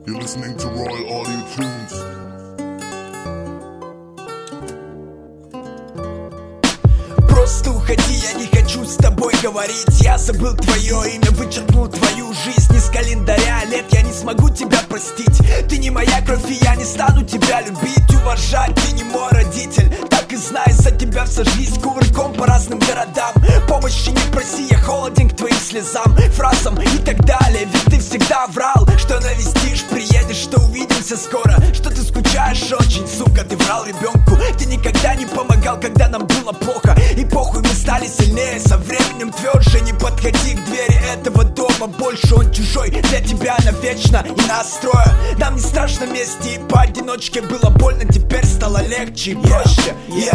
You're listening to Royal Audio Tunes. Просто уходи, я не хочу с тобой говорить. Я забыл твое имя, вычеркнул твою жизнь из календаря лет. Я не смогу тебя простить. Ты не моя кровь, и я не стану тебя любить, уважать. Ты не мой родитель, так и знай, за тебя вся жизнь кувырком по разным городам. Помощи не проси, я холоден к твоим слезам, фразам и так далее. Ведь ты всегда врал, что навестишь, приедешь, что увидимся скоро, что ты скучаешь очень, сука. Ты врал ребенку, ты никогда не помогал, когда нам было плохо. И похуй, мы стали сильнее, со временем тверже. Не подходи к двери этого дома больше, он чужой для тебя навечно и нас трое. Нам не страшно вместе, и поодиночке было больно, теперь стало легче и проще.